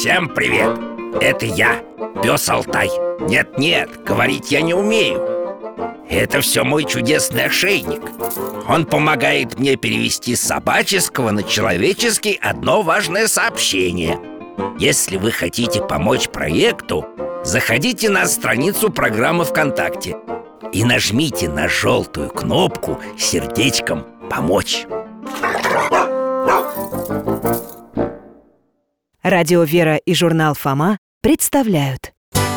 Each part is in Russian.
Всем привет! Это я, пес Алтай. Нет, говорить я не умею. Это все мой чудесный ошейник. Он помогает мне перевести с собаческого на человеческий одно важное сообщение. Если вы хотите помочь проекту, заходите на страницу программы ВКонтакте и нажмите на желтую кнопку с сердечком «Помочь». Радио «Вера» и журнал «Фома» представляют.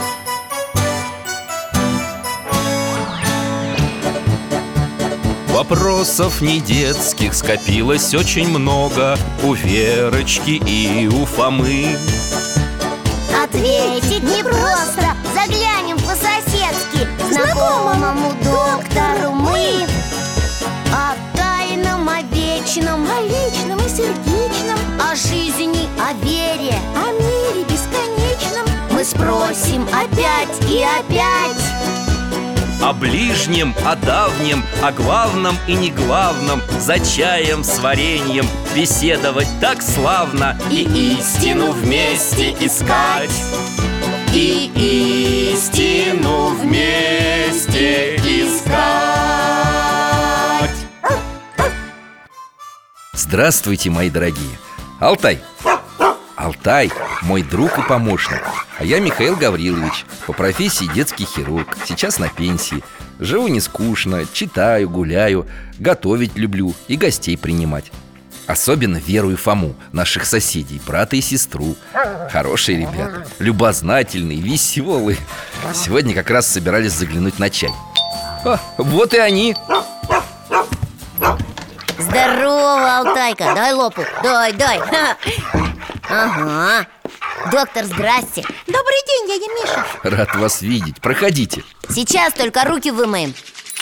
Вопросов не детских скопилось очень много у Верочки и у Фомы. Ответить непросто, заглянем по-соседски к знакомому доктору мы. О тайном, о вечном, о личном и сердечном, о жизни, о вере, о мире бесконечном мы спросим опять и опять. О ближнем, о давнем, о главном и неглавном, за чаем с вареньем беседовать так славно. И истину вместе искать, и истину вместе искать. Здравствуйте, мои дорогие. Алтай, мой друг и помощник. А я Михаил Гаврилович, по профессии детский хирург. Сейчас на пенсии. Живу не скучно, читаю, гуляю, готовить люблю и гостей принимать. Особенно Веру и Фому, наших соседей, брата и сестру. Хорошие ребята, любознательные, веселые. Сегодня как раз собирались заглянуть на чай. Вот и они. Здорово, Алтайка, дай лопу, дай. Ага. Доктор, здрасте. Добрый день, дядя Миша. Рад вас видеть, проходите. Сейчас только руки вымоем.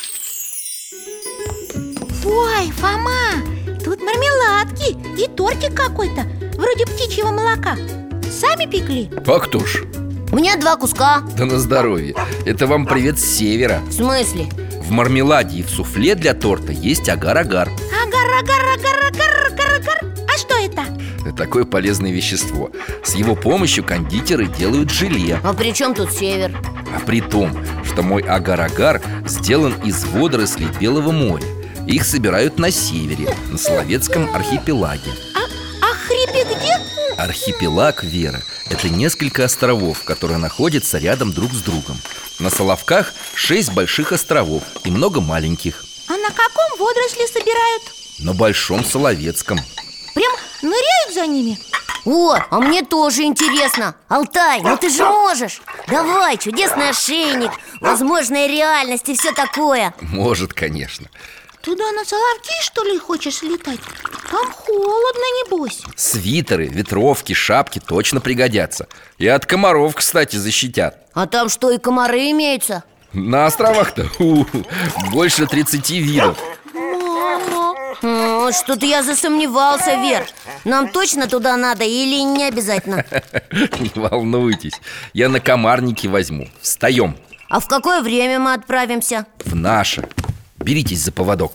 Ой, Фома, тут мармеладки и тортик какой-то, вроде птичьего молока. Сами пекли? А кто ж? У меня 2 куска. Да на здоровье. Это вам привет с севера. В смысле? В мармеладе и в суфле для торта есть агар-агар. Агар-агар-агар-агар-агар. А что это? Это такое полезное вещество. С его помощью кондитеры делают желе. А при чем тут север? А при том, что мой агар-агар сделан из водорослей Белого моря. Их собирают на севере, на Соловецком архипелаге. А хребет где? Архипелаг, Вера, это несколько островов, которые находятся рядом друг с другом. На Соловках 6 больших островов и много маленьких. А на каком водоросли собирают? На Большом Соловецком. Прям ныряют за ними? О, а мне тоже интересно. Алтай, ну ты же можешь. Давай, чудесный ошейник, возможная реальность и все такое. Может, конечно. Туда на Соловки, что ли, хочешь летать? Там холодно, небось. Свитеры, ветровки, шапки точно пригодятся. И от комаров, кстати, защитят. А там что, и комары имеются? На островах-то больше 30 видов. Мама. Что-то я засомневался, Вер. Нам точно туда надо или не обязательно? Не волнуйтесь, я на комарнике возьму. Встаем. А в какое время мы отправимся? В наше. Беритесь за поводок.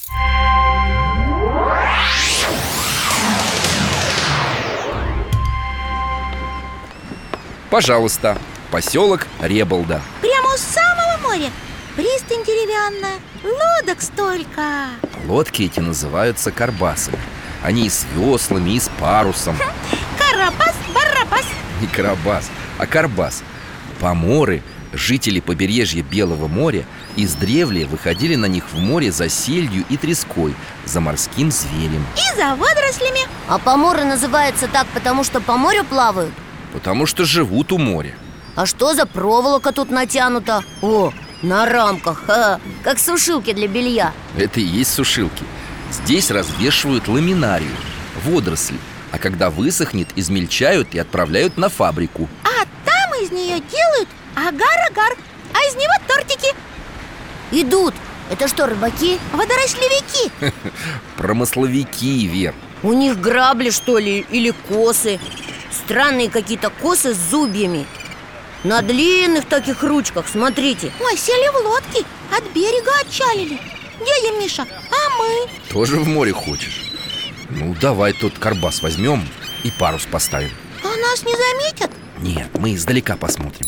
Пожалуйста, поселок Реболда. Прямо у самого моря. Пристань деревянная, лодок столько. Лодки эти называются карбасами. Они и с веслами, и с парусом. Карабас-барабас. Не карабас, а карбас. Поморы, жители побережья Белого моря, издревле выходили на них в море за сельдью и треской, за морским зверем. И за водорослями. А поморы называются так, потому что по морю плавают? Потому что живут у моря. А что за проволока тут натянута? О, на рамках, как сушилки для белья. Это и есть сушилки. Здесь развешивают ламинарию, водоросли. А когда высохнет, измельчают и отправляют на фабрику. А там из нее делают агар-агар, а из него тортики. Идут. Это что, рыбаки? Водорослевики. Промысловики, Вер. У них грабли, что ли, или косы? Странные какие-то косы с зубьями. На длинных таких ручках, смотрите. Ой, сели в лодки, от берега отчалили. Дядя Миша, а мы? Тоже в море хочешь? Ну, давай тот карбас возьмем и парус поставим. А нас не заметят? Нет, мы издалека посмотрим.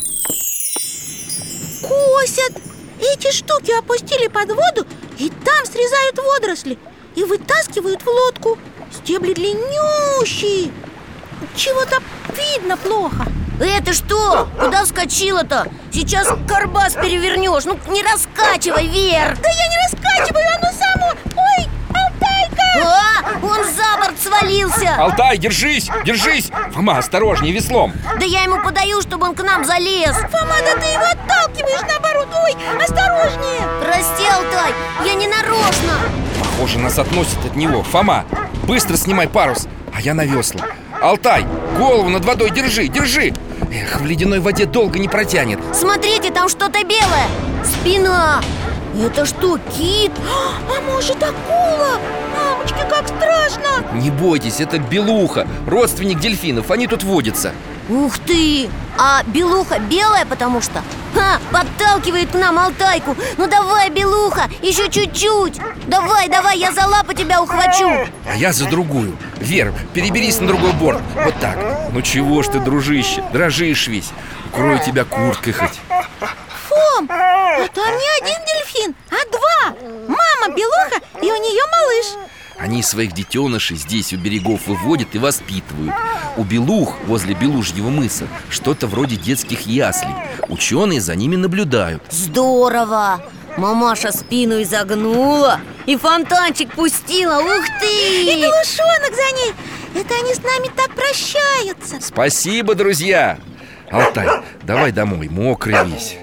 Косят! Эти штуки опустили под воду и там срезают водоросли и вытаскивают в лодку. Стебли длиннющие. Чего-то видно плохо. Это что? Куда вскочила-то? Сейчас карбас перевернешь. Ну, не раскачивай, Вер. Да я не раскачиваю, оно само. Ой, Алтайка! А, он за борт свалился. Алтай, держись, держись! Фома, осторожнее, веслом. Да я ему подаю, чтобы он к нам залез. Фома, да ты его отталкиваешь наоборот. Ой, осторожнее. Прости, Алтай, я не нарочно. Похоже, нас относит от него. Фома, быстро снимай парус, а я на весла. Алтай, голову над водой держи, держи! Эх, в ледяной воде долго не протянет. Смотрите, там что-то белое. Спина. Это что, кит? А может, акула? Мамочки, как страшно. Не бойтесь, это белуха, родственник дельфинов, они тут водятся. Ух ты! А белуха белая, потому что? Ха, подталкивает к нам Алтайку. Ну давай, белуха, еще чуть-чуть. Давай, давай, я за лапу тебя ухвачу. А я за другую. Вер, переберись на другой борт. Вот так. Ну чего ж ты, дружище, дрожишь весь. Укрою тебя курткой хоть. Фом, а там не один дельфин, а два. Мама белуха и у нее малыш. Они своих детенышей здесь у берегов выводят и воспитывают. У белух возле Белужьего мыса что-то вроде детских яслей. Ученые за ними наблюдают. Здорово! Мамаша спину изогнула и фонтанчик пустила. Ух ты! И белушонок за ней. Это они с нами так прощаются. Спасибо, друзья! Алтай, давай домой, мокрый весь.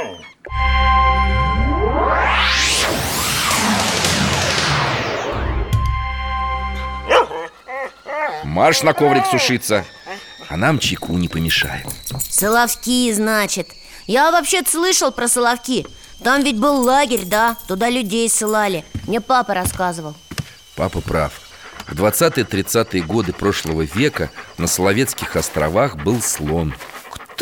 Марш на коврик сушиться. А нам чайку не помешает. Соловки, значит. Я вообще-то слышал про Соловки. Там ведь был лагерь, да? Туда людей ссылали. Мне папа рассказывал. Папа прав. В 20-30-е годы прошлого века на Соловецких островах был слон. Кто?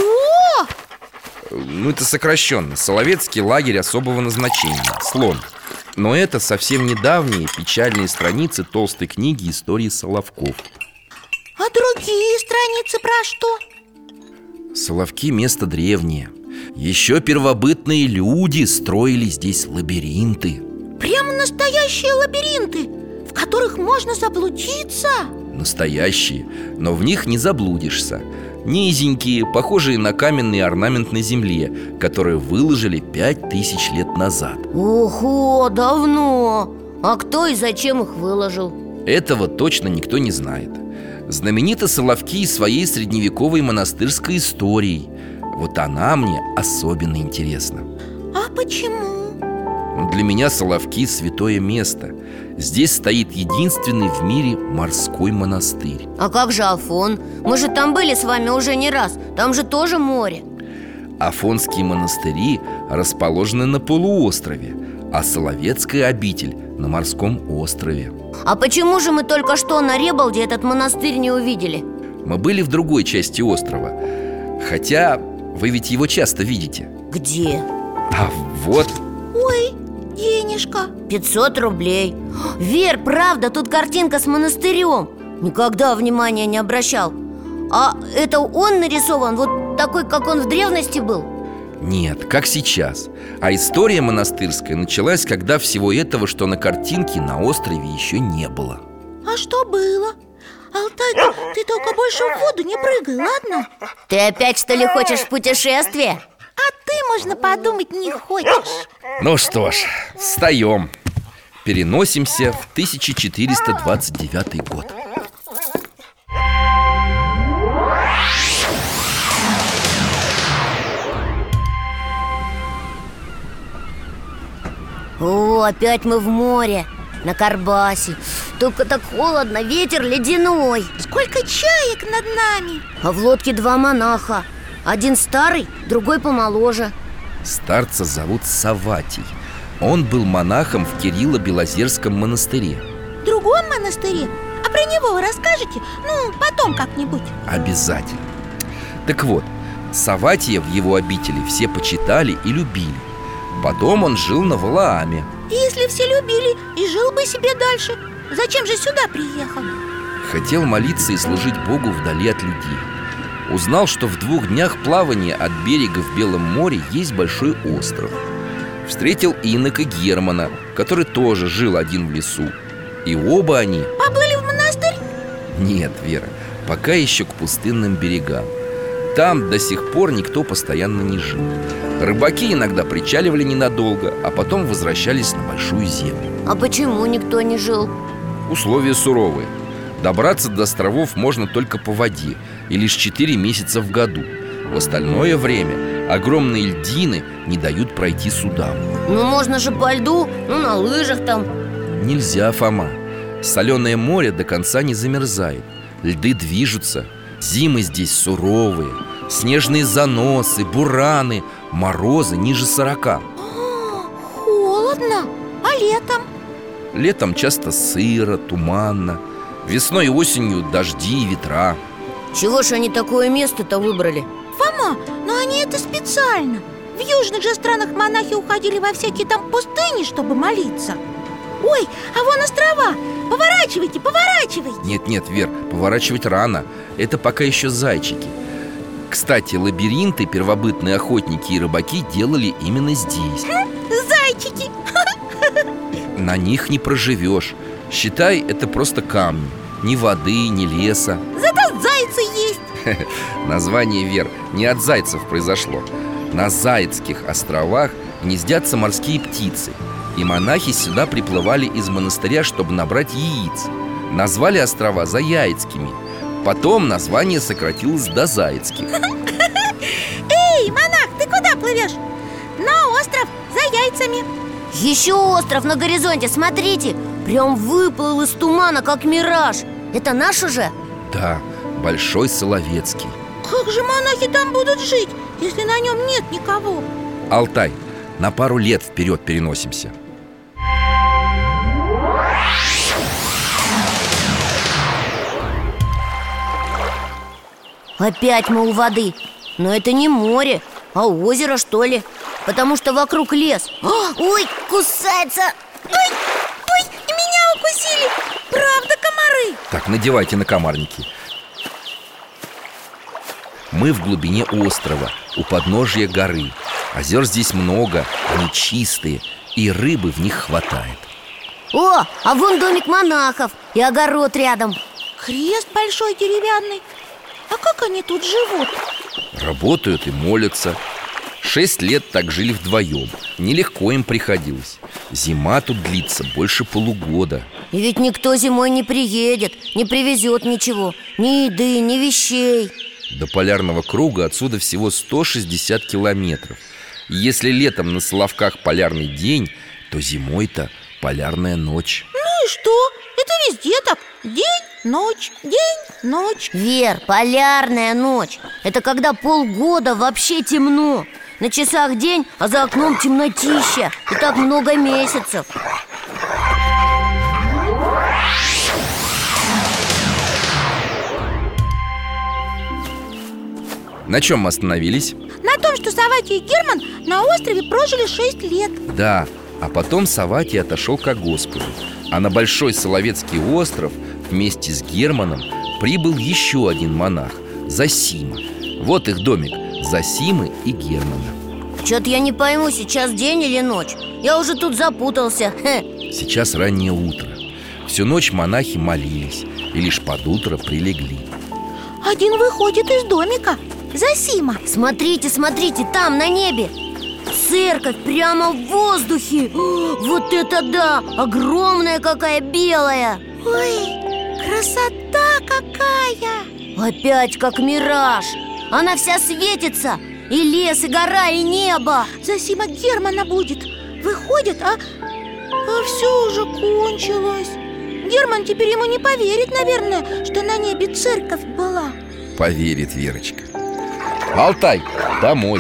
Ну, это сокращенно. Соловецкий лагерь особого назначения. Слон. Но это совсем недавние печальные страницы толстой книги истории Соловков. А другие страницы про что? Соловки – место древнее. Еще первобытные люди строили здесь лабиринты. Прямо настоящие лабиринты, в которых можно заблудиться. Настоящие, но в них не заблудишься. Низенькие, похожие на каменный орнамент на земле, которые выложили 5000 лет назад. Ого, давно! А кто и зачем их выложил? Этого точно никто не знает. Знамениты Соловки своей средневековой монастырской историей. Вот она мне особенно интересна. А почему? Для меня Соловки – святое место. Здесь стоит единственный в мире морской монастырь. А как же Афон? Мы же там были с вами уже не раз. Там же тоже море. Афонские монастыри расположены на полуострове, а Соловецкая обитель на морском острове. А почему же мы только что на Ребалде этот монастырь не увидели? Мы были в другой части острова. Хотя вы ведь его часто видите. Где? А вот. Ой, денежка. 500 рублей. Вер, правда, тут картинка с монастырем. Никогда внимания не обращал. А это он нарисован, вот такой, как он в древности был? Нет, как сейчас. А история монастырская началась, когда всего этого, что на картинке, на острове еще не было. А что было? Алтайка, ты только больше в воду не прыгай, ладно? Ты опять, что ли, хочешь в путешествие? А ты, можно подумать, не хочешь. Ну что ж, встаем. Переносимся в 1429 год. О, опять мы в море, на Карбасе. Только так холодно, ветер ледяной. Сколько чаек над нами. А в лодке 2 монаха. Один старый, другой помоложе. Старца зовут Саватий. Он был монахом в Кирилло-Белозерском монастыре. В другом монастыре? А про него вы расскажете? Ну, потом как-нибудь. Обязательно. Так вот, Саватия в его обители все почитали и любили. Потом он жил на Валааме. Если все любили и жил бы себе дальше, зачем же сюда приехал? Хотел молиться и служить Богу вдали от людей. Узнал, что в 2 днях плавания от берега в Белом море есть большой остров. Встретил инока Германа, который тоже жил один в лесу. И оба они... Поплыли в монастырь? Нет, Вера, пока еще к пустынным берегам. Там до сих пор никто постоянно не жил. Рыбаки иногда причаливали ненадолго, а потом возвращались на большую землю. А почему никто не жил? Условия суровые. Добраться до островов можно только по воде, и лишь 4 месяца в году. В остальное время огромные льдины не дают пройти судам. Ну можно же по льду, на лыжах там. Нельзя, Фома. Соленое море до конца не замерзает. Льды движутся. Зимы здесь суровые. Снежные заносы, бураны, морозы ниже 40. Холодно. А летом? Летом часто сыро, туманно. Весной и осенью дожди и ветра. Чего ж они такое место-то выбрали? Фома, но они это специально. В южных же странах монахи уходили во всякие там пустыни, чтобы молиться. Ой, а вон острова. Поворачивайте, поворачивайте. Нет, Вер, поворачивать рано. Это пока еще зайчики. Кстати, лабиринты первобытные охотники и рыбаки делали именно здесь. Зайчики. На них не проживешь. Считай, это просто камни. Ни воды, ни леса. Зато зайцы есть. Название, Вер, не от зайцев произошло. На Заицких островах гнездятся морские птицы. И монахи сюда приплывали из монастыря, чтобы набрать яиц. Назвали острова Заяицкими. Потом название сократилось до Заицких. Эй, монах, ты куда плывешь? На остров за яйцами. Еще остров на горизонте, смотрите. Прям выплыл из тумана, как мираж. Это наш уже? Да, Большой Соловецкий. Как же монахи там будут жить, если на нем нет никого? Алтай, на пару лет вперед переносимся. Опять мы у воды. Но это не море, а озеро, что ли. Потому что вокруг лес. Ой, кусается. Ой, меня укусили. Правда, комары? Так, надевайте накомарники. Мы в глубине острова, у подножия горы. Озер здесь много, они чистые, и рыбы в них хватает. О, а вон домик монахов и огород рядом. Крест большой деревянный. А как они тут живут? Работают и молятся. 6 лет так жили вдвоем. Нелегко им приходилось. Зима тут длится больше полугода. И ведь никто зимой не приедет, не привезет ничего. Ни еды, ни вещей. До полярного круга отсюда всего 160 километров. И если летом на Соловках полярный день, то зимой-то полярная ночь. Ну и что? Это везде так. День, ночь, день, ночь. Вер, полярная ночь. Это когда полгода вообще темно. На часах день, а за окном темнотища. И так много месяцев. На чем мы остановились? На том, что Саватий и Герман на острове прожили 6 лет. Да, а потом Саватий отошел ко Господу. А на Большой Соловецкий остров вместе с Германом прибыл еще один монах, Зосима. Вот их домик, Зосимы и Германа. Чё-то я не пойму, сейчас день или ночь. Я уже тут запутался. Сейчас раннее утро. Всю ночь монахи молились и лишь под утро прилегли. Один выходит из домика. Зосима. Смотрите, смотрите, там, на небе. Церковь прямо в воздухе. Вот это да! Огромная какая, белая. Ой, красота какая! Опять как мираж. Она вся светится. И лес, и гора, и небо. Зосима Германа будет. Выходит, а все уже кончилось. Герман теперь ему не поверит, наверное, что на небе церковь была. Поверит Верочка. Алтай, домой.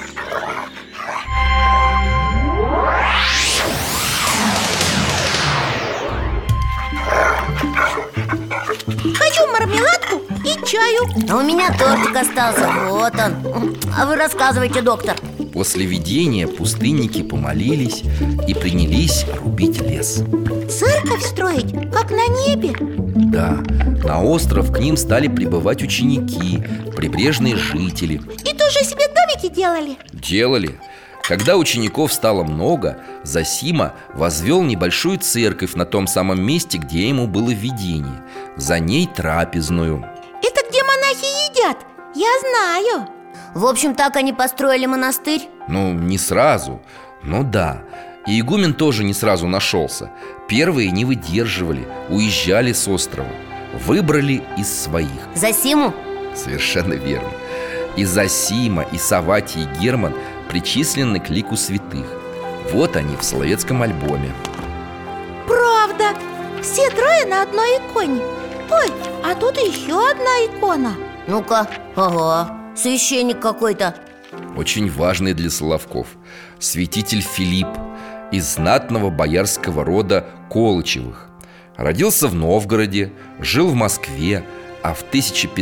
Хочу мармеладку и чаю. А у меня тортик остался, вот он. А вы рассказывайте, доктор. После видения пустынники помолились и принялись рубить лес. Церковь строить, как на небе? Да, на остров к ним стали прибывать ученики, прибрежные жители. И тоже себе домики делали? Делали. Когда учеников стало много, Зосима возвел небольшую церковь на том самом месте, где ему было видение. За ней трапезную. Это где монахи едят? Я знаю. В общем, так они построили монастырь? Ну, не сразу, но да. И игумен тоже не сразу нашелся. Первые не выдерживали, уезжали с острова. Выбрали из своих. Зосиму? Совершенно верно. И Зосима, и Саватий, и Герман причислены к лику святых. Вот они в Соловецком альбоме. Правда, все трое на одной иконе. Ой, а тут еще одна икона. Ну-ка, ага, священник какой-то. Очень важный для Соловков. Святитель Филипп из знатного боярского рода Колычевых. Родился в Новгороде, жил в Москве, а в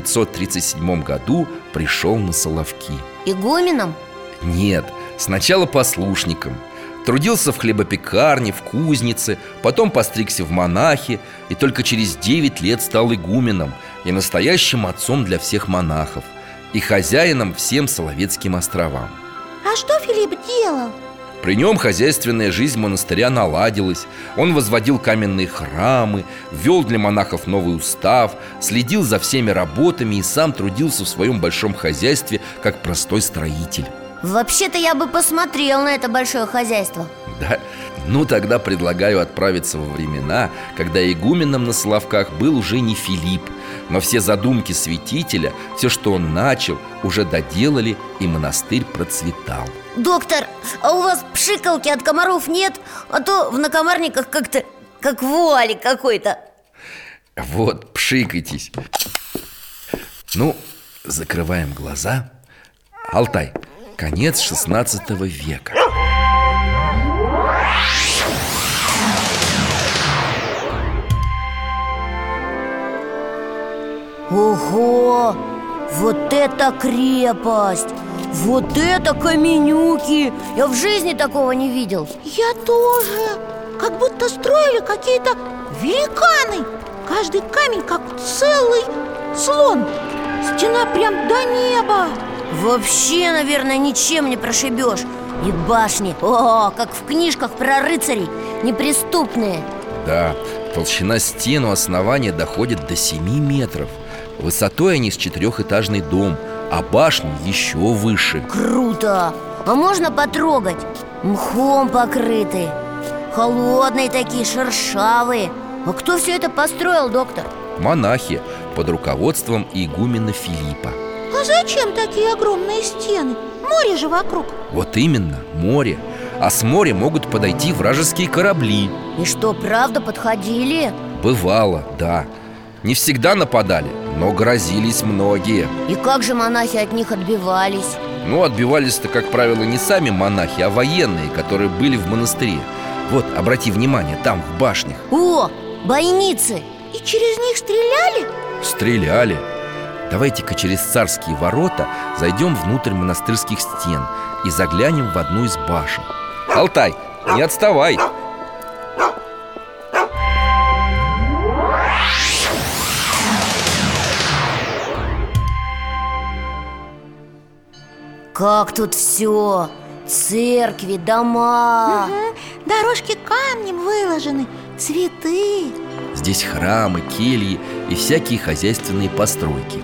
1537 году пришел на Соловки. Игуменом? Нет, сначала послушником. Трудился в хлебопекарне, в кузнице, потом постригся в монахи и только через 9 лет стал игуменом и настоящим отцом для всех монахов и хозяином всем Соловецким островам. А что Филипп делал? При нем хозяйственная жизнь монастыря наладилась. Он возводил каменные храмы, ввел для монахов новый устав, следил за всеми работами и сам трудился в своем большом хозяйстве как простой строитель. Вообще-то я бы посмотрел на это большое хозяйство. Да? Ну тогда предлагаю отправиться во времена, когда игуменом на Соловках был уже не Филипп, но все задумки святителя, все, что он начал, уже доделали, и монастырь процветал. Доктор, а у вас пшикалки от комаров нет? А то в накомарниках как-то как вуалик какой-то. Вот, пшикайтесь. Ну, закрываем глаза. Алтай, конец 16 века. Ого! Вот это крепость! Вот это каменюки! Я в жизни такого не видел. Я тоже. Как будто строили какие-то великаны. Каждый камень как целый слон. Стена прям до неба. Вообще, наверное, ничем не прошибешь. И башни, о, как в книжках про рыцарей, неприступные. Да, толщина стен у основания доходит до 7 метров. Высотой они с 4-этажный дом, а башни еще выше. Круто! А можно потрогать? Мхом покрытые, холодные такие, шершавые. А кто все это построил, доктор? Монахи под руководством игумена Филиппа. А зачем такие огромные стены? Море же вокруг. Вот именно, море. А с моря могут подойти вражеские корабли. И что, правда подходили? Бывало, да. Не всегда нападали, но грозились многие. И как же монахи от них отбивались? Ну, отбивались-то, как правило, не сами монахи, а военные, которые были в монастыре. Вот, обрати внимание, там, в башнях. О, бойницы! И через них стреляли? Стреляли. Давайте-ка через царские ворота зайдем внутрь монастырских стен и заглянем в одну из башен. Алтай, не отставай! Как тут все! Церкви, дома. Угу. Дорожки камнем выложены, цветы. Здесь храмы, кельи и всякие хозяйственные постройки.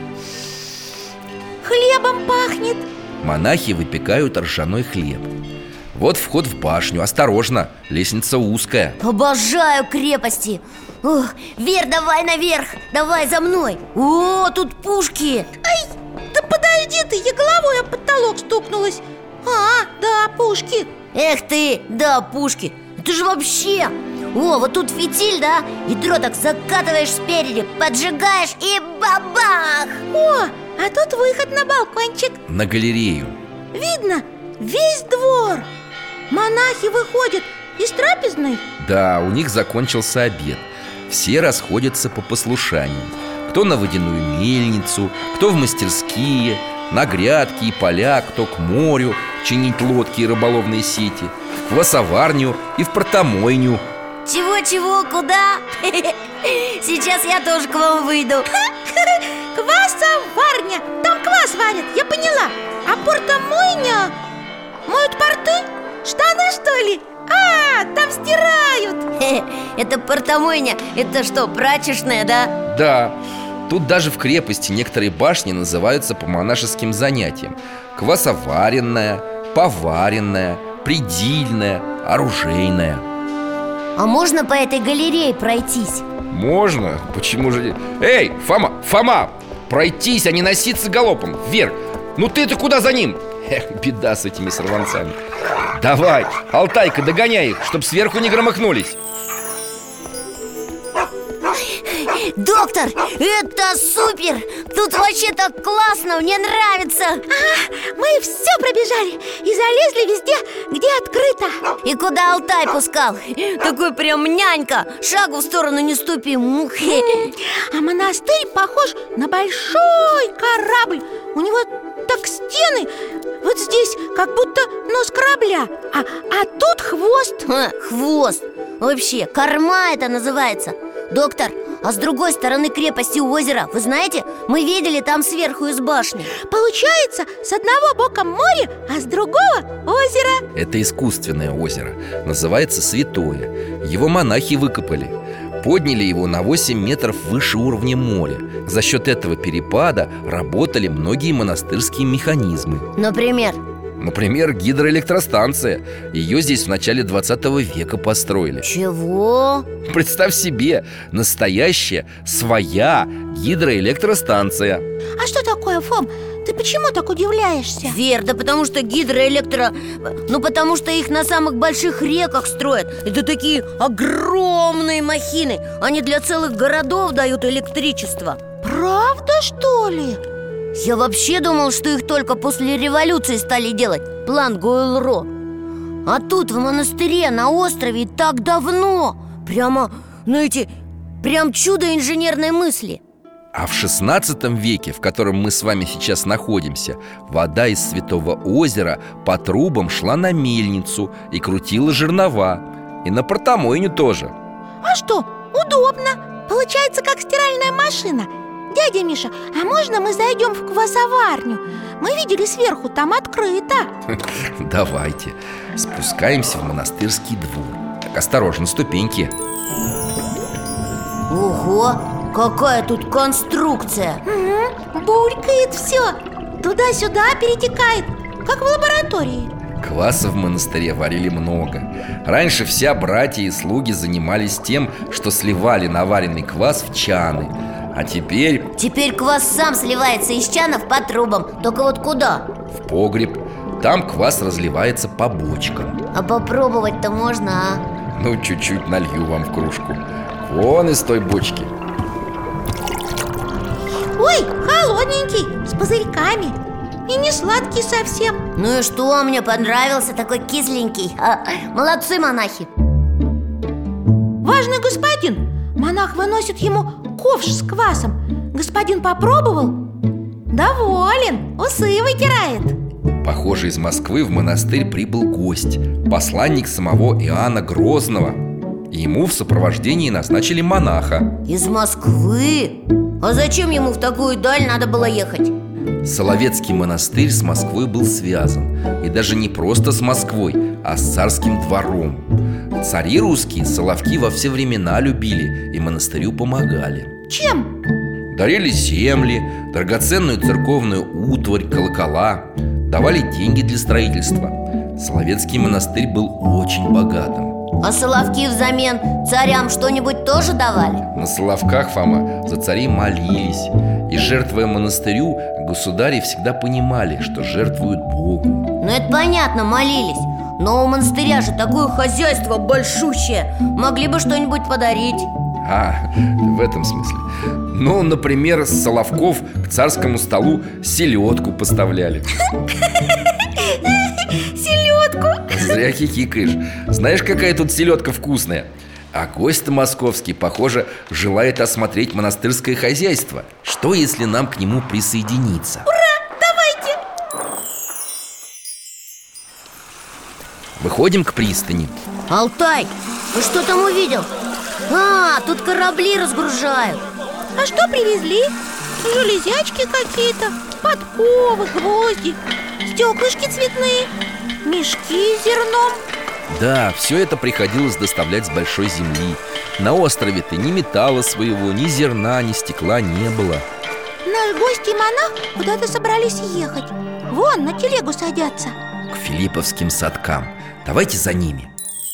Хлебом пахнет. Монахи выпекают ржаной хлеб. Вот вход в башню, осторожно, лестница узкая. Обожаю крепости. Ох, Вер, давай наверх, давай за мной. О, тут пушки. Ай, да подожди ты, я головой об потолок стукнулась. А, да, пушки. Эх ты, да, пушки. Это же вообще. О, вот тут фитиль, да? Ядро так закатываешь спереди, поджигаешь и бабах. О, а тут выход на балкончик. На галерею. Видно весь двор. Монахи выходят из трапезной. Да, у них закончился обед. Все расходятся по послушаниям. Кто на водяную мельницу, кто в мастерские, на грядки и поля, кто к морю чинить лодки и рыболовные сети, в квасоварню и в портомойню. Чего-чего, куда? Сейчас я тоже к вам выйду. Квасоварня, там квас варят, я поняла. А портомойня? Моют порты? Штаны, что ли? А, там стирают. Это портомойня, это что, прачечная, да? Да, тут даже в крепости некоторые башни называются по монашеским занятиям: квасоваренная, поваренная, придильная, оружейная. А можно по этой галерее пройтись? Можно? Почему же? Эй, Фома, пройтись, а не носиться галопом вверх. Ну ты-то куда за ним? Эх, беда с этими сорванцами. Давай, Алтайка, догоняй их, чтоб сверху не громыхнулись. Доктор, это супер! Тут вообще так классно, мне нравится. Мы все пробежали и залезли везде, где открыто. И куда Алтай пускал? Такой прям нянька, шагу в сторону не ступи. А монастырь похож на большой корабль. У него так стены, вот здесь как будто нос корабля, а тут хвост. Хвост, вообще, корма это называется. Доктор, а с другой стороны крепости озера, вы знаете, мы видели там сверху из башни. Получается, с одного бока море, а с другого озеро. Это искусственное озеро, называется Святое. Его монахи выкопали. Подняли его на 8 метров выше уровня моря. За счет этого перепада работали многие монастырские механизмы. Например, гидроэлектростанция. Ее здесь в начале 20 века построили. Чего? Представь себе, настоящая, своя гидроэлектростанция. А что такое, Фом? Ты почему так удивляешься? Вер, да потому что потому что их на самых больших реках строят. Это такие огромные махины. Они для целых городов дают электричество. Правда, что ли? Я вообще думал, что их только после революции стали делать. План Гойл-Ро. А тут в монастыре на острове так давно. Прямо, знаете, прям чудо инженерной мысли. А в 16 веке, в котором мы с вами сейчас находимся, вода из Святого озера по трубам шла на мельницу и крутила жернова. И на портомойню тоже. А что, удобно. Получается, как стиральная машина. Дядя Миша, а можно мы зайдем в квасоварню? Мы видели сверху, там открыто. Давайте. Спускаемся в монастырский двор. Так, осторожно, ступеньки. Ого, какая тут конструкция. Булькает все. Туда-сюда перетекает, как в лаборатории. Кваса в монастыре варили много. Раньше вся братья и слуги занимались тем, что сливали наваренный квас в чаны. А теперь квас сам сливается из чанов по трубам. Только вот куда? В погреб. Там квас разливается по бочкам. А попробовать-то можно, а? Ну, чуть-чуть налью вам в кружку. Вон из той бочки. Ой, холодненький, с пузырьками. И не сладкий совсем. Ну и что, мне понравился, такой кисленький. Молодцы монахи. Важный господин. Монах выносит ему ковш с квасом. Господин попробовал? Доволен, усы вытирает. Похоже, из Москвы в монастырь прибыл гость, посланник самого Иоанна Грозного. И ему в сопровождении назначили монаха. Из Москвы? А зачем ему в такую даль надо было ехать? Соловецкий монастырь с Москвой был связан. И даже не просто с Москвой, а с царским двором. Цари русские соловки во все времена любили и монастырю помогали. Чем? Дарили земли, драгоценную церковную утварь, колокола. Давали деньги для строительства. Соловецкий монастырь был очень богатым. А соловки взамен царям что-нибудь тоже давали? На Соловках, Фома, за царей молились. И, жертвуя монастырю, государи всегда понимали, что жертвуют Богу. Ну это понятно, молились. Но у монастыря же такое хозяйство большущее. Могли бы что-нибудь подарить. А, в этом смысле. Ну, например, с Соловков к царскому столу селедку поставляли. Селедку? Зря хихикаешь. Знаешь, какая тут селедка вкусная? А гость-то московский, похоже, желает осмотреть монастырское хозяйство. Что, если нам к нему присоединиться? Ура! Выходим к пристани. Алтай, ты что там увидел? Тут корабли разгружают. А что привезли? Железячки какие-то, подковы, гвозди, стеклышки цветные, мешки с зерном. Да, все это приходилось доставлять с большой земли. На острове-то ни металла своего, ни зерна, ни стекла не было. Наш гость и монах куда-то собрались ехать. Вон, на телегу садятся. К Филипповским садкам. Давайте за ними.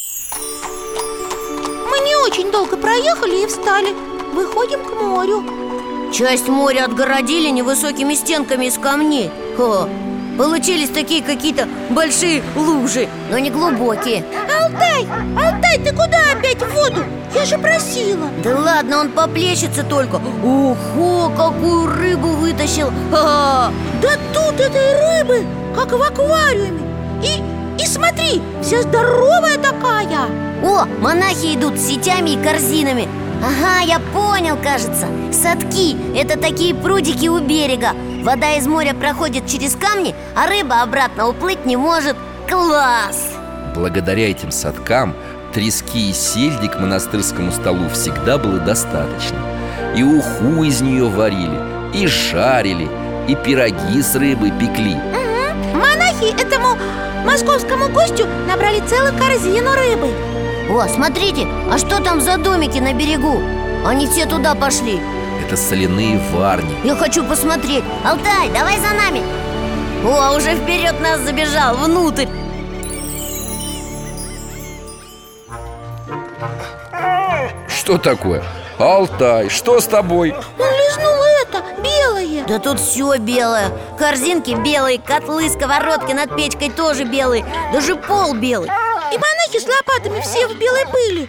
Мы не очень долго проехали и встали. Выходим к морю. Часть моря отгородили невысокими стенками из камней. Получились такие какие-то большие лужи, но не глубокие. Алтай, ты куда опять в воду? Я же просила. Да ладно, он поплещется только. Ого, какую рыбу вытащил. Да тут этой рыбы, как в аквариуме. И смотри, вся здоровая такая. О, монахи идут с сетями и корзинами. Ага, я понял, кажется. Садки – это такие прудики у берега. Вода из моря проходит через камни, а рыба обратно уплыть не может. Класс! Благодаря этим садкам трески и сельди к монастырскому столу всегда было достаточно. И уху из нее варили, и жарили, и пироги с рыбой пекли. Монахи этому московскому гостю набрали целую корзину рыбы. О, смотрите, а что там за домики на берегу? Они все туда пошли. Это соляные варни. Я хочу посмотреть. Алтай, давай за нами. О, уже вперед нас забежал, внутрь. Что такое? Алтай, что с тобой? Он лизнул это, белое. Да тут все белое. Корзинки белые, котлы, сковородки над печкой тоже белые. Даже пол белый. И монахи с лопатами все в белой пыли.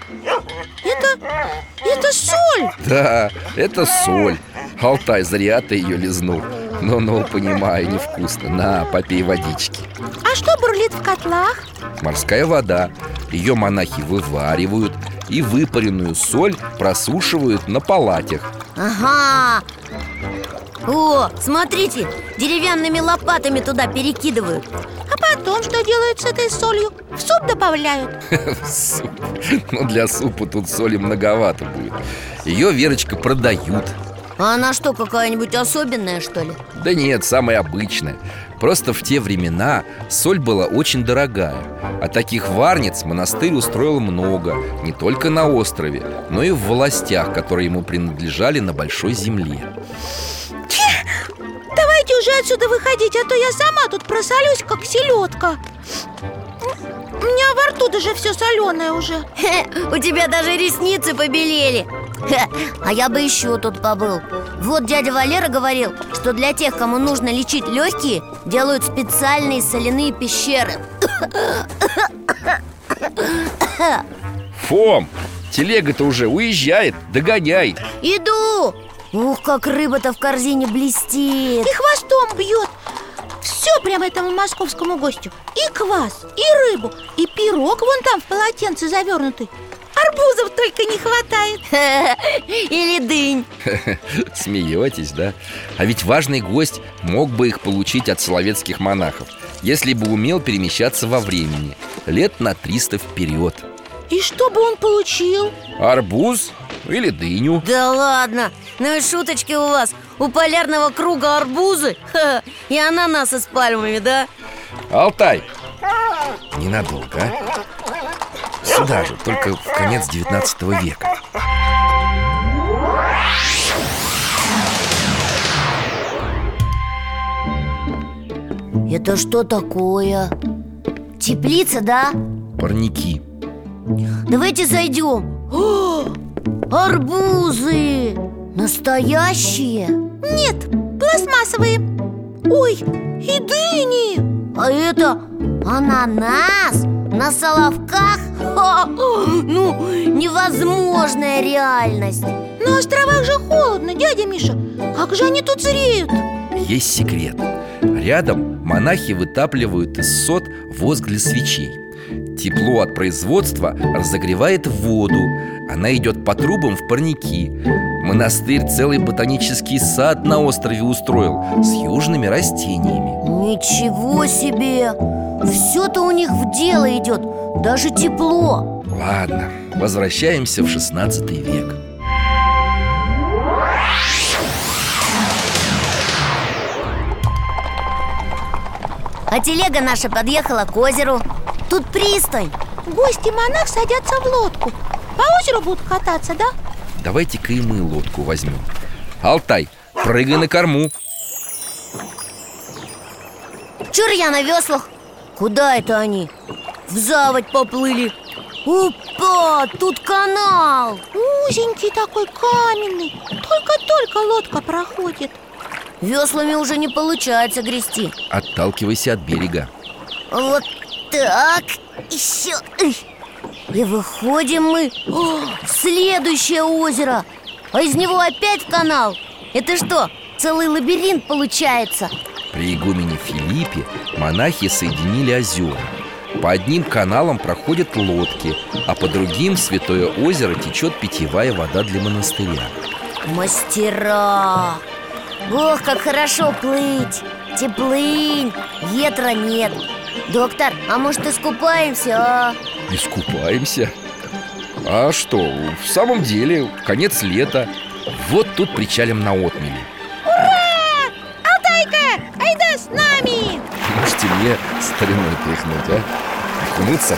Это соль. Да, это соль. Алтай, зря ты ее лизнул. Ну, понимаю, невкусно. На, попей водички. А что бурлит в котлах? Морская вода. Ее монахи вываривают и выпаренную соль просушивают на палатях. Ага. О, смотрите, деревянными лопатами туда перекидывают. А потом что делают с этой солью? В суп добавляют? Суп. Ну, для супа тут соли многовато будет. Ее, Верочка, продают. А она что, какая-нибудь особенная, что ли? Да нет, самая обычная. Просто в те времена соль была очень дорогая. А таких варниц монастырь устроил много. Не только на острове, но и в властях, которые ему принадлежали на большой земле. Давайте уже отсюда выходить, а то я сама тут просолюсь, как селедка. У меня во рту даже все соленое уже. У тебя даже ресницы побелели. А я бы еще тут побыл. Вот дядя Валера говорил, что для тех, кому нужно лечить легкие, делают специальные соляные пещеры. Фом, телега-то уже уезжает, догоняй. Иду! Ух, как рыба-то в корзине блестит. И хвостом бьет. Все прямо этому московскому гостю. И квас, и рыбу, и пирог вон там в полотенце завернутый. Арбузов только не хватает. Или дынь. Смеетесь, да? А ведь важный гость мог бы их получить от соловецких монахов, если бы умел перемещаться во времени, лет на 300 вперед. И что бы он получил? Арбуз или дыню. Да ладно, ну и шуточки у вас. У полярного круга арбузы и ананасы с пальмами, да? Алтай, ненадолго, а? Сюда же, только в конец 19 века. Это что такое? Теплица, да? Парники. Давайте зайдем. О, арбузы! Настоящие? Нет, пластмассовые. Ой, и дыни. А это ананас на соловках? Ну, невозможная реальность. На островах же холодно, дядя Миша. Как же они тут зреют? Есть секрет. Рядом монахи вытапливают из сот воск для свечей. Тепло от производства разогревает воду. Она идет по трубам в парники. Монастырь целый ботанический сад на острове устроил с южными растениями. Ничего себе! Все-то у них в дело идет, даже тепло. Ладно, возвращаемся в 16 век. А телега наша подъехала к озеру. Тут пристань. Гость и монах садятся в лодку. По озеру будут кататься, да? Давайте-ка и мы лодку возьмем. Алтай, прыгай на корму. Чур я на веслах. Куда это они? В заводь поплыли. Опа, тут канал. Узенький такой, каменный. Только-только лодка проходит. Веслами уже не получается грести. Отталкивайся от берега. Вот так, еще. И выходим мы в следующее озеро. А из него опять в канал. Это что, целый лабиринт получается? При игумене Филиппе монахи соединили озера. По одним каналам проходят лодки, а по другим в Святое озеро течет питьевая вода для монастыря. Мастера! Ох, как хорошо плыть! Теплынь, ветра нет. Доктор, а может искупаемся, а? Искупаемся? А что, в самом деле, конец лета. Вот тут причалим на отмели. Ура! Алтайка, айда с нами! Можете мне стариной тряхнуть, а? Окунуться?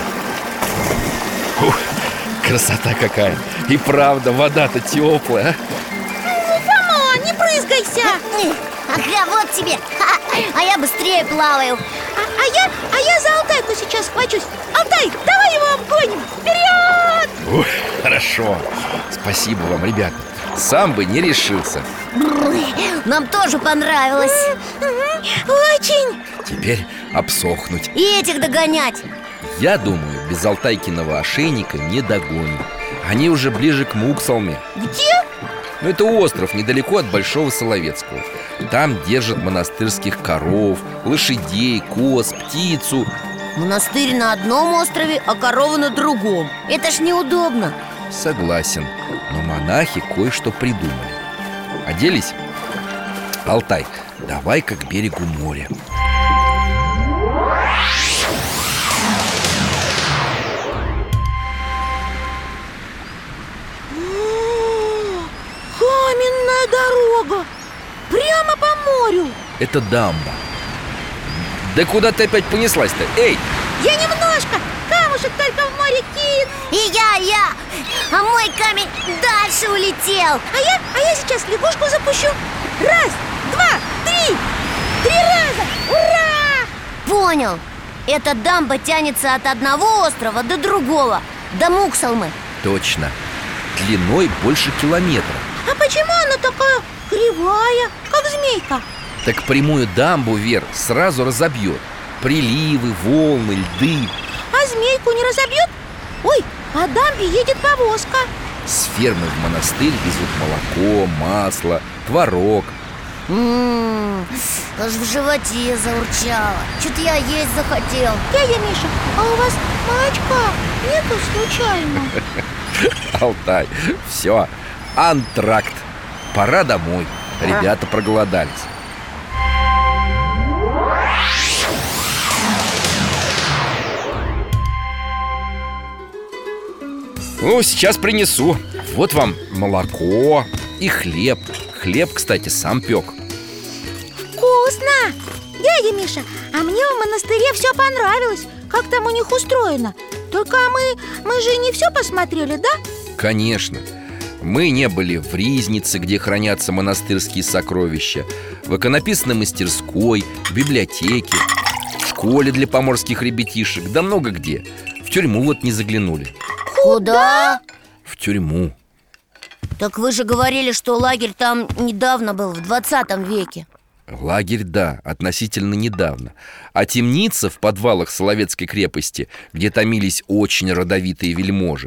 Ух, красота какая! И правда, вода-то теплая. Фома, не брызгайся! Ага, вот тебе! А я быстрее плаваю. А я за Алтайку сейчас схвачусь. Алтай, давай его обгоним! Вперед! Ух, хорошо. Спасибо вам, ребята. Сам бы не решился. Нам тоже понравилось. Очень! Теперь обсохнуть. И этих догонять. Я думаю, без Алтайкиного ошейника не догоним. Они уже ближе к Муксалме. Где? Ну, это остров недалеко от Большого Соловецкого. Там держат монастырских коров, лошадей, коз, птицу. Монастырь на одном острове, а корова на другом. Это ж неудобно. Согласен, но монахи кое-что придумали. Оделись? Алтай, давай-ка к берегу моря. Каменная дорога! Прямо по морю! Это дамба. Да куда ты опять понеслась-то? Эй! Я немножко! Камушек только в море кину! И я! А мой камень дальше улетел. А я сейчас лягушку запущу. Раз, два, три! 3 раза! Ура! Понял. Эта дамба тянется от одного острова до другого, до Муксалмы. Точно. Длиной больше километра. А почему она такая кривая, как змейка? Так прямую дамбу вверх сразу разобьет. Приливы, волны, льды. А змейку не разобьет? Ой, по дамбе едет повозка. С фермы в монастырь везут молоко, масло, творог. Аж в животе заурчало. Чё-то я есть захотел. Дядя Миша, а у вас молочка нету случайно? Алтай, все, антракт. Пора домой. Ребята проголодались. Ну, сейчас принесу. Вот вам молоко и хлеб. Хлеб, кстати, сам пек. Вкусно! Дядя Миша, а мне в монастыре все понравилось. Как там у них устроено. Только мы же не все посмотрели, да? Конечно. Мы не были в Ризнице, где хранятся монастырские сокровища, в иконописной мастерской, в библиотеке, в школе для поморских ребятишек, да много где. В тюрьму вот не заглянули. Куда? В тюрьму. Так вы же говорили, что лагерь там недавно был, в 20 веке. Лагерь, да, относительно недавно. А темница в подвалах Соловецкой крепости, где томились очень родовитые вельможи,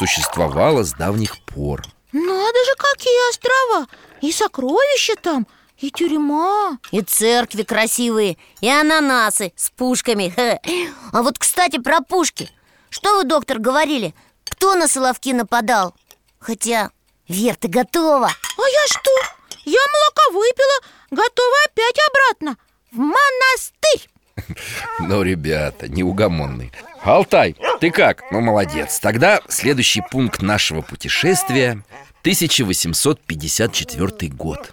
существовала с давних пор. Надо же, какие острова! И сокровища там, И тюрьма. И церкви красивые, и ананасы с пушками. А вот, кстати, про пушки. Что вы, доктор, говорили? Кто на Соловки нападал? Хотя, Вер, ты готова? А я что? Я молока выпила, готова опять обратно в монастырь. Ну, ребята, неугомонные. Алтай, ты как? Ну, молодец. Тогда следующий пункт нашего путешествия — 1854 год.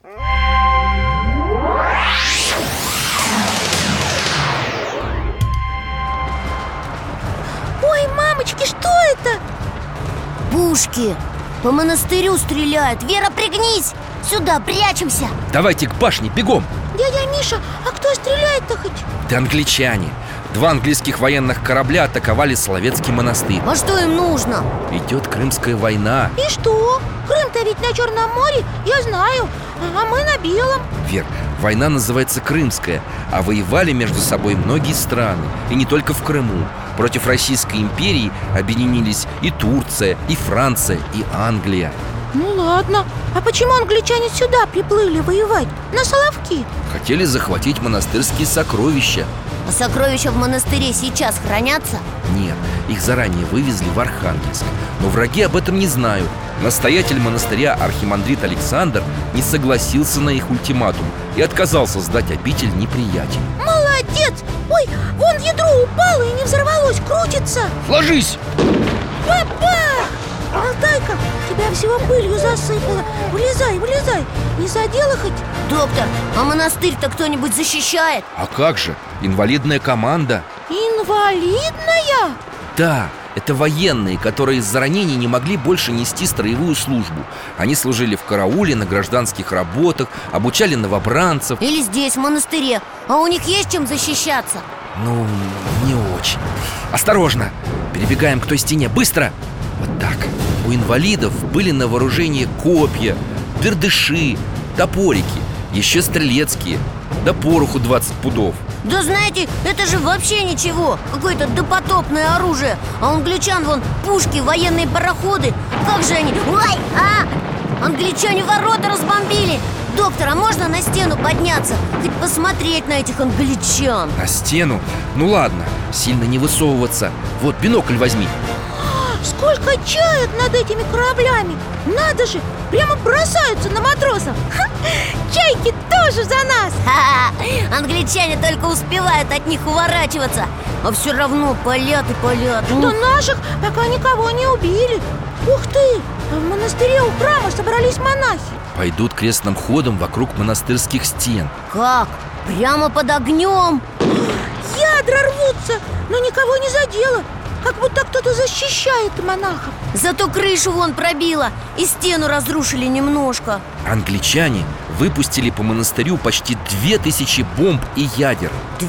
Ой, мамочки, что это? Пушки по монастырю стреляют. Вера, пригнись! Сюда, прячемся. Давайте к башне, бегом! Дядя Миша, а кто стреляет-то хоть? Это англичане. 2 английских военных корабля атаковали Соловецкий монастырь. А что им нужно? Идет Крымская война. И что? Крым-то ведь на Черном море, я знаю, а мы на Белом. Вер, война называется Крымская, а воевали между собой многие страны. И не только в Крыму. Против Российской империи объединились и Турция, и Франция, и Англия. Ну ладно, а почему англичане сюда приплыли воевать, на Соловки? Хотели захватить монастырские сокровища. А сокровища в монастыре сейчас хранятся? Нет, их заранее вывезли в Архангельск. Но враги об этом не знают. Настоятель монастыря архимандрит Александр не согласился на их ультиматум и отказался сдать обитель неприятелю. Молодец! Ой, вон ядро упало и не взорвалось, крутится. Ложись! Папа! Алтайка, тебя всего пылью засыпало. Вылезай, вылезай. Не задела хоть? Доктор, а монастырь-то кто-нибудь защищает? А как же? Инвалидная команда. Инвалидная? Да, это военные, которые из-за ранений не могли больше нести строевую службу. Они служили в карауле, на гражданских работах, обучали новобранцев. Или здесь, в монастыре. А у них есть чем защищаться? Ну, не очень. Осторожно! Перебегаем к той стене, быстро! Вот так. У инвалидов были на вооружении копья, бердыши, топорики, еще стрелецкие, да пороху 20 пудов. Да знаете, это же вообще ничего. Какое-то допотопное оружие. А у англичан вон пушки, военные пароходы. Как же они... Ой, англичане ворота разбомбили. Доктор, а можно на стену подняться? Хоть посмотреть на этих англичан. На стену? Ну ладно, сильно не высовываться. Вот, бинокль возьми. Сколько чаек над этими кораблями! Надо же, прямо бросаются на матросов. Чайки тоже за нас! Англичане только успевают от них уворачиваться, а все равно палят и палят. Что наших пока никого не убили. Ух ты, в монастыре у храма собрались монахи. Пойдут крестным ходом вокруг монастырских стен. Как? Прямо под огнем? Ядра рвутся, но никого не задело. Как будто кто-то защищает монахов. Зато крышу вон пробило и стену разрушили немножко. Англичане выпустили по монастырю почти 2000 бомб и ядер.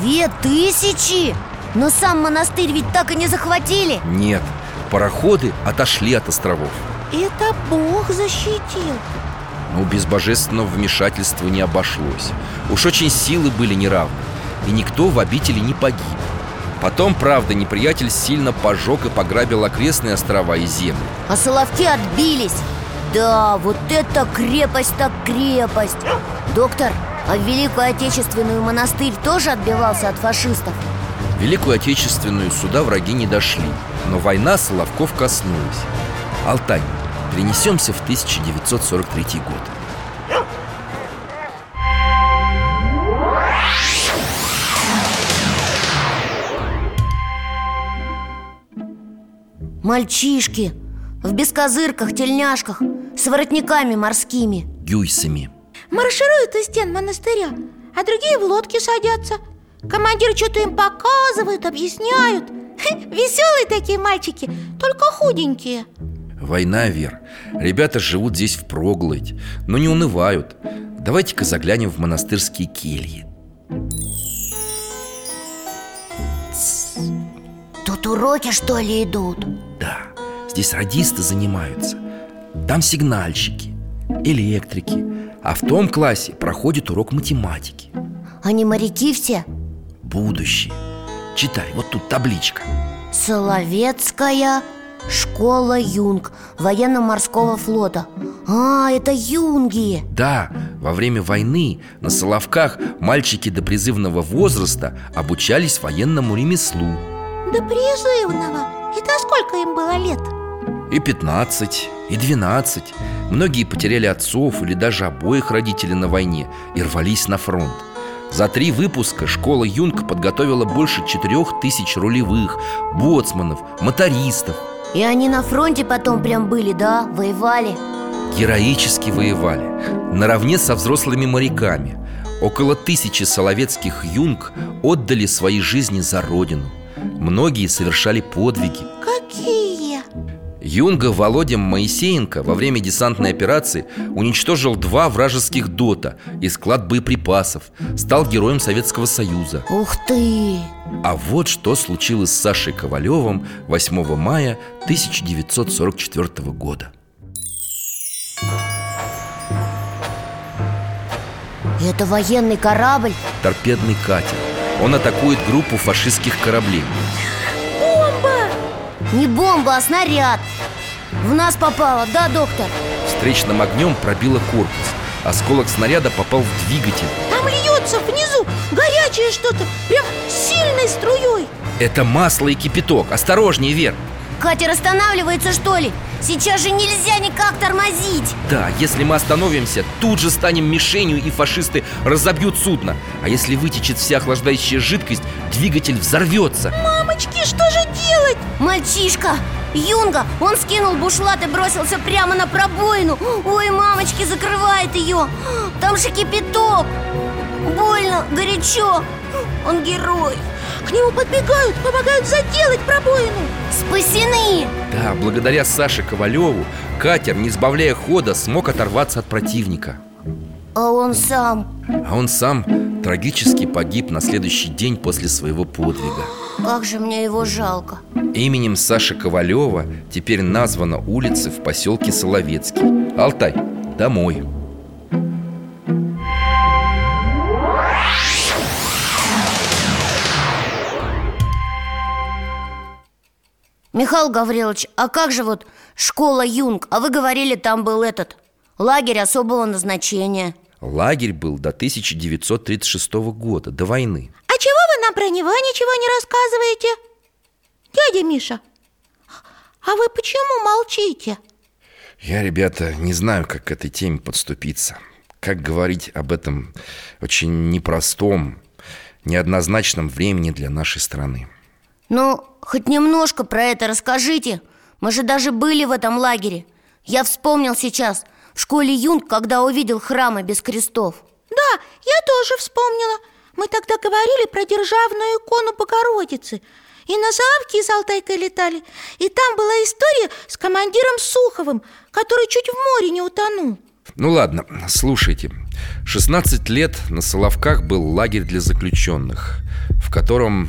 2000? Но сам монастырь ведь так и не захватили. Нет, пароходы отошли от островов. Это Бог защитил. Но без божественного вмешательства не обошлось. Уж очень силы были неравны, и никто в обители не погиб. Потом, правда, неприятель сильно пожег и пограбил окрестные острова и земли. А Соловки отбились. Да, вот это крепость так крепость. Доктор, а в Великую Отечественную монастырь тоже отбивался от фашистов? В Великую Отечественную сюда враги не дошли, но война Соловков коснулась. Алтай, перенесемся в 1943 год. Мальчишки в бескозырках, тельняшках, с воротниками морскими, Гюйсами. Маршируют у стен монастыря, а другие в лодки садятся. Командиры что-то им показывают, объясняют. Веселые такие мальчики, только худенькие. Война, Вер. Ребята живут здесь впроголодь, но не унывают. Давайте-ка заглянем в монастырские кельи. Тут уроки, что ли, идут? Да, здесь радисты занимаются. Там сигнальщики, электрики. А в том классе проходит урок математики. Они моряки все? Будущее. Читай, вот тут табличка. Соловецкая Школа Юнг военно-морского флота. А, это юнги. Да, во время войны на Соловках мальчики до призывного возраста обучались военному ремеслу. До призывного? И до сколько им было лет? И 15, и 12. Многие потеряли отцов или даже обоих родителей на войне и рвались на фронт. За 3 выпуска школа Юнг подготовила больше 4000 рулевых, боцманов, мотористов. И они на фронте потом прям были, да? Воевали? Героически воевали, наравне со взрослыми моряками. Около 1000 соловецких юнг отдали свои жизни за родину. Многие совершали подвиги. Какие? Юнга Володя Моисеенко во время десантной операции уничтожил 2 вражеских дота и склад боеприпасов. Стал героем Советского Союза. Ух ты! А вот что случилось с Сашей Ковалевым 8 мая 1944 года. Это военный корабль? Торпедный катер. Он атакует группу фашистских кораблей. Бомба! Не бомба, а снаряд. В нас попало, да, доктор? Встречным огнем пробило корпус. Осколок снаряда попал в двигатель. Там льется внизу горячее что-то, прям сильной струей. Это масло и кипяток. Осторожнее, Вер. Катер останавливается, что ли? Сейчас же нельзя никак тормозить. Да, если мы остановимся, тут же станем мишенью, и фашисты разобьют судно. А если вытечет вся охлаждающая жидкость, двигатель взорвется. Мамочки, что же делать? Мальчишка, Юнга, он скинул бушлат и бросился прямо на пробоину. Ой, мамочки, закрывает ее. Там же кипяток. Больно, горячо. Он герой. К нему подбегают, помогают заделать пробоину. Спасены. Да, благодаря Саше Ковалеву катер, не сбавляя хода, смог оторваться от противника. А он сам трагически погиб на следующий день после своего подвига. Как же мне его жалко. Именем Саши Ковалева теперь названа улица в поселке Соловецкий. Алтай, домой. Михаил Гаврилович, а как же вот школа Юнг? А вы говорили, там был этот лагерь особого назначения. Лагерь был до 1936 года, до войны. А чего вы нам про него ничего не рассказываете? Дядя Миша, а вы почему молчите? Я, ребята, не знаю, как к этой теме подступиться. Как говорить об этом очень непростом, неоднозначном времени для нашей страны. Ну, хоть немножко про это расскажите. Мы же даже были в этом лагере. Я вспомнил сейчас, в школе Юнг, когда увидел храмы без крестов. Да, я тоже вспомнила. Мы тогда говорили про державную икону Богородицы. И на Заавке с Алтайкой летали. И там была история с командиром Суховым, который чуть в море не утонул. Ну ладно, слушайте. 16 лет на Соловках был лагерь для заключенных, в котором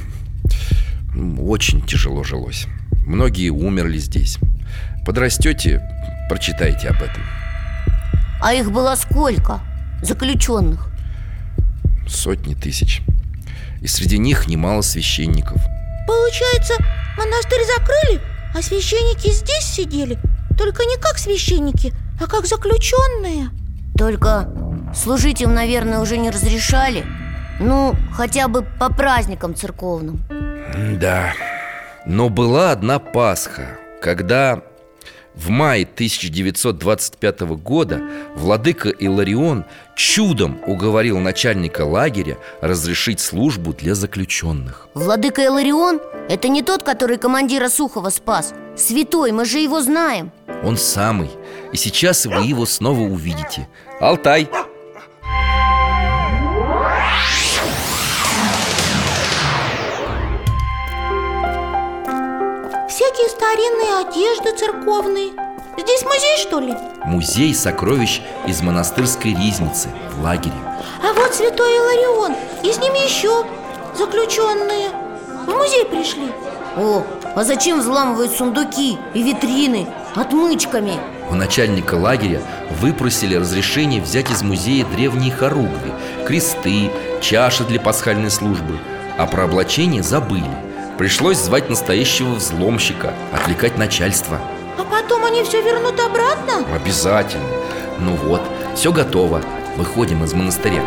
очень тяжело жилось. Многие умерли здесь. Подрастете, прочитайте об этом. А их было сколько, заключенных? Сотни тысяч. И среди них немало священников. Получается, монастырь закрыли, а священники здесь сидели. Только не как священники, а как заключенные. Только служить им, наверное, уже не разрешали. Ну, хотя бы по праздникам церковным. Да. Но была одна Пасха, когда в мае 1925 года владыка Иларион чудом уговорил начальника лагеря разрешить службу для заключенных. Владыка Иларион – это не тот, который командира Сухова спас. Святой, мы же его знаем. Он самый. И сейчас вы его снова увидите. Алтай! Всякие старинные одежды церковные. Здесь музей, что ли? Музей сокровищ из монастырской ризницы в лагере. А вот святой Иларион, и с ними еще заключенные. В музей пришли. О, а зачем взламывают сундуки и витрины отмычками? У начальника лагеря выпросили разрешение взять из музея древние хоругви, кресты, чаши для пасхальной службы. А про облачение забыли. Пришлось звать настоящего взломщика, отвлекать начальство. А потом они все вернут обратно? Обязательно. Ну вот, все готово. Выходим из монастыря.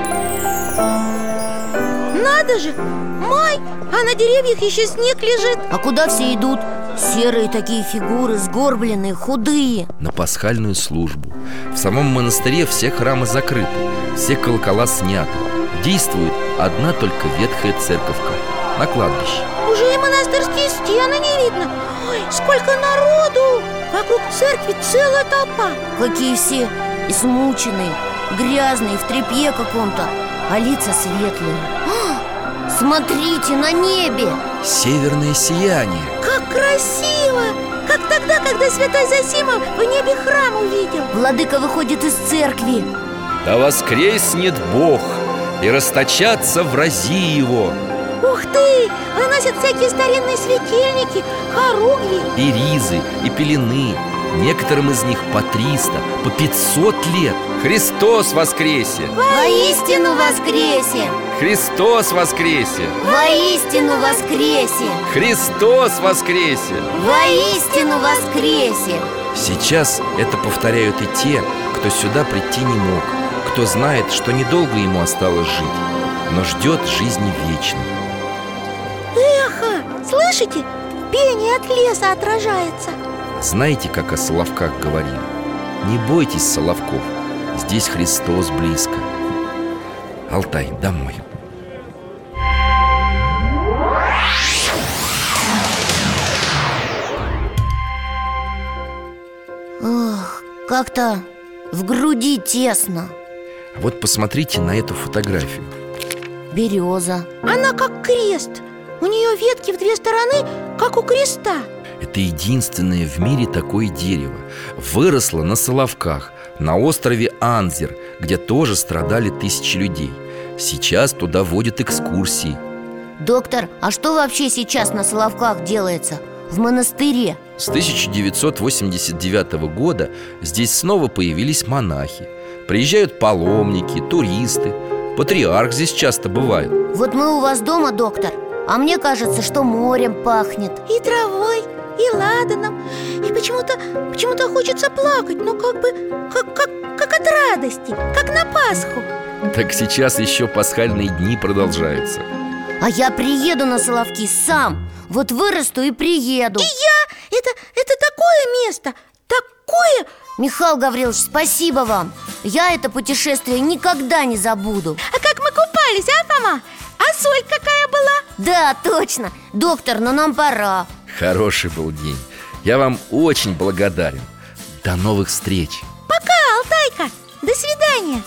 Надо же! Май, а на деревьях еще снег лежит. А куда все идут? Серые такие фигуры, сгорбленные, худые. На пасхальную службу. В самом монастыре все храмы закрыты, все колокола сняты. Действует одна только ветхая церковка на кладбище. Уже и монастырские стены не видно. Ой, сколько народу! Вокруг церкви целая толпа. Какие все измученные, грязные, в тряпье каком-то, а лица светлые. Смотрите, на небе! Северное сияние. Как красиво! Как тогда, когда святой Зосима в небе храм увидел. Владыка выходит из церкви. Да воскреснет Бог, и расточатся врази Его. Ух ты! Выносят всякие старинные светильники, хоругви. И ризы, и пелены. Некоторым из них по 300, по 500 лет. Христос воскресе! Воистину воскресе! Христос воскресе! Воистину воскресе! Христос воскресе! Воистину воскресе! Сейчас это повторяют и те, кто сюда прийти не мог, кто знает, что недолго ему осталось жить, но ждет жизни вечной. Эхо! Слышите? Пение от леса отражается. Знаете, как о соловках говорили? Не бойтесь соловков, здесь Христос близко. Алтай, домой. Ох, как-то в груди тесно. Вот посмотрите на эту фотографию. Береза. Она как крест. У нее ветки в 2 стороны, как у креста. Это единственное в мире такое дерево. Выросло на Соловках, на острове Анзер, где тоже страдали тысячи людей. Сейчас туда водят экскурсии. Доктор, а что вообще сейчас на Соловках делается? В монастыре? С 1989 года здесь снова появились монахи. Приезжают паломники, туристы. Патриарх здесь часто бывает. Вот мы у вас дома, доктор, а мне кажется, что морем пахнет. И травой, и ладаном. И почему-то хочется плакать. Ну как от радости, как на Пасху. Так сейчас еще пасхальные дни продолжаются. А я приеду на Соловки сам. Вот вырасту и приеду. И я! Это такое место! Такое! Михаил Гаврилович, спасибо вам. Я это путешествие никогда не забуду. А как мы купались, а, Фома? А соль какая была? Да, точно. Доктор, но нам пора. Хороший был день. Я вам очень благодарен. До новых встреч. Пока, Алтайка. До свидания.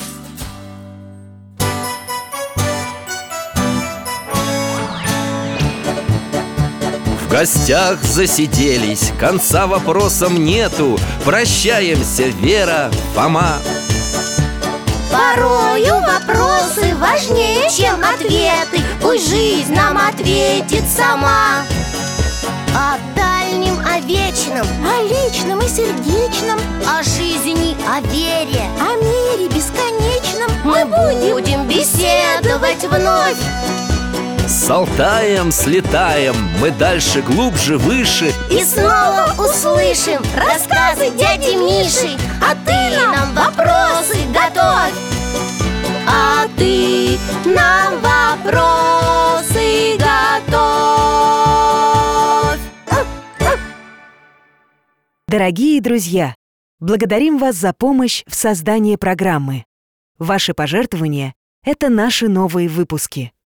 В гостях засиделись, конца вопросам нету. Прощаемся, Вера, Фома. Порою вопросы важнее, чем ответы. Пусть жизнь нам ответит сама. О дальнем, о вечном, О личном и сердечном, о жизни, о вере о мире бесконечном мы будем беседовать вновь. С Алтаем слетаем, мы дальше, глубже, выше. И снова услышим рассказы дяди Миши. А ты нам вопросы готовь. А ты нам вопросы готовь. Дорогие друзья, благодарим вас за помощь в создании программы. Ваши пожертвования — это наши новые выпуски.